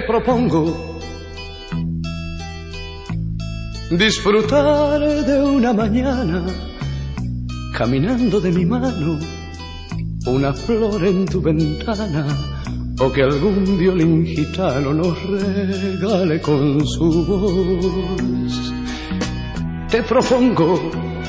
propongo disfrutar de una mañana caminando de mi mano, una flor en tu ventana, o que algún violín gitano nos regale con su voz. Te propongo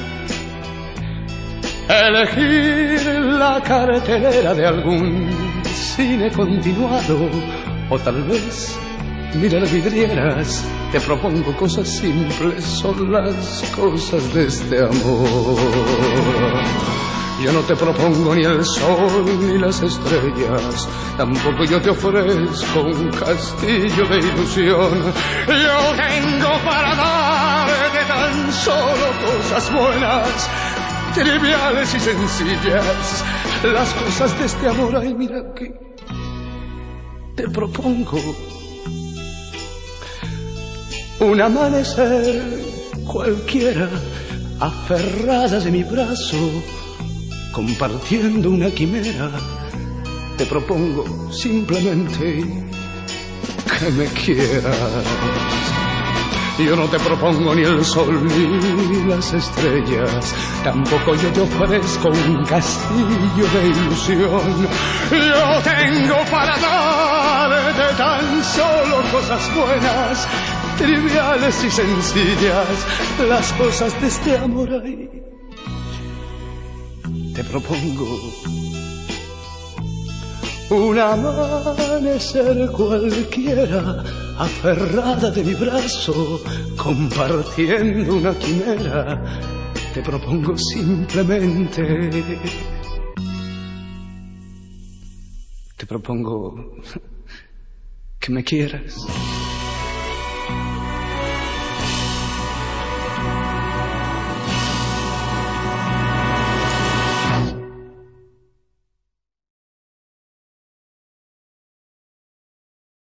elegir la cartelera de algún cine continuado, o tal vez mirar vidrieras. Te propongo cosas simples, son las cosas de este amor. Yo no te propongo ni el sol ni las estrellas, tampoco yo te ofrezco un castillo de ilusión. Yo tengo para darte tan solo cosas buenas, triviales y sencillas, las cosas de este amor. Ay, mira que te propongo un amanecer cualquiera, aferrada de mi brazo, compartiendo una quimera. Te propongo simplemente que me quieras. Yo no te propongo ni el sol ni las estrellas, tampoco yo te ofrezco un castillo de ilusión. Yo tengo para darte tan solo cosas buenas, triviales y sencillas, las cosas de este amor. Ahí te propongo un amanecer cualquiera, aferrada de mi brazo, compartiendo una quimera. Te propongo simplemente, te propongo que me quieras.